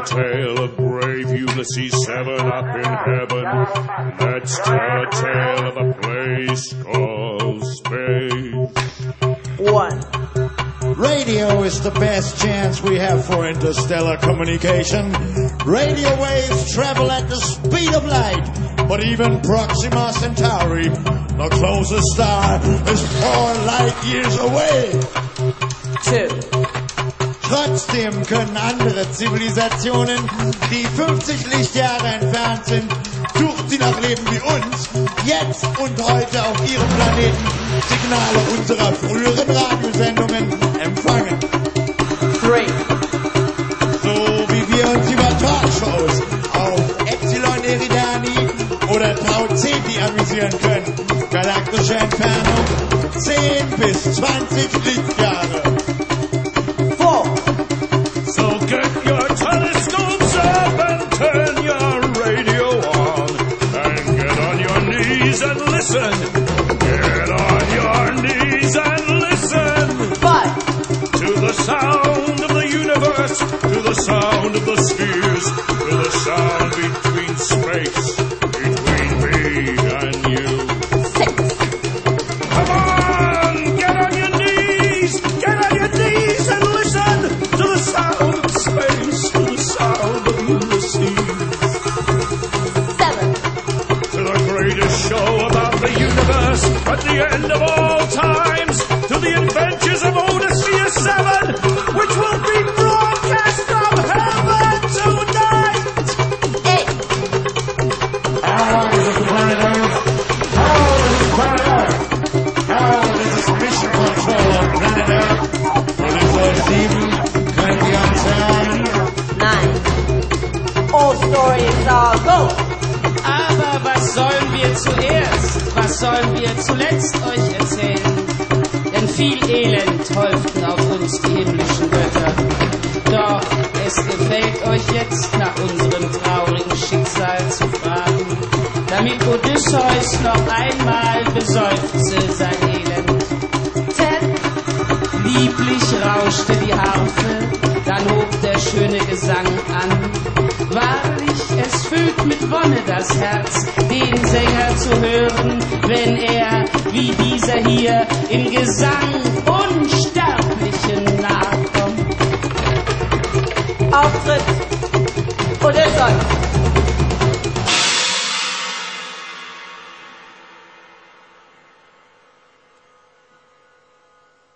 tale of brave Ulysses 7 up in heaven. Let's tell a tale of a place called space. 1. Radio is the best chance we have for interstellar communication. Radio waves travel at the speed of light, but even Proxima Centauri, the closest star, is 4 light years away. 2. Trotzdem können andere Zivilisationen, die 50 Lichtjahre entfernt sind, sucht sie nach Leben wie uns, jetzt und heute auf ihrem Planeten Signale unserer früheren Radiosendungen empfangen. 3. So wie wir uns über Talkshows auf Epsilon Eridani oder Tau Ceti amüsieren können. Galaktische Entfernung 10 bis 20 Lichtjahre. 4. So get your telescopes up and turn your radio on and get on your knees and listen. Get on your knees and listen. 5. To the sound of the universe, to the sound of the spheres, to the sound between space, between me and you. 6. Come on, get on your knees and listen to the sound of space, to the sound of Ulysses. 7. To the greatest show about the universe at the end of all times, to the adventures of Odysseus 7, which will be broadcast from heaven tonight. 8. How long is the planet Earth? How old is the planet Earth? How old is this mission control on planet Earth? 24/7, 20 on time. 9. All stories are gold. Aber was sollen wir zuerst, was sollen wir zuletzt euch erzählen? Denn viel Elend häuften auf uns die himmlischen Götter. Doch es gefällt euch jetzt, nach unserem traurigen Schicksal zu fragen, damit Odysseus noch einmal beseufze sein Elend. 10. Lieblich rauschte die Harfe, dann hob der schöne Gesang an. Wahrlich, es füllt mit Wonne das Herz, den Sänger zu hören, wenn er, wie dieser hier, im Gesang Unsterblichen nahe kommt. Auftritt Odysseus.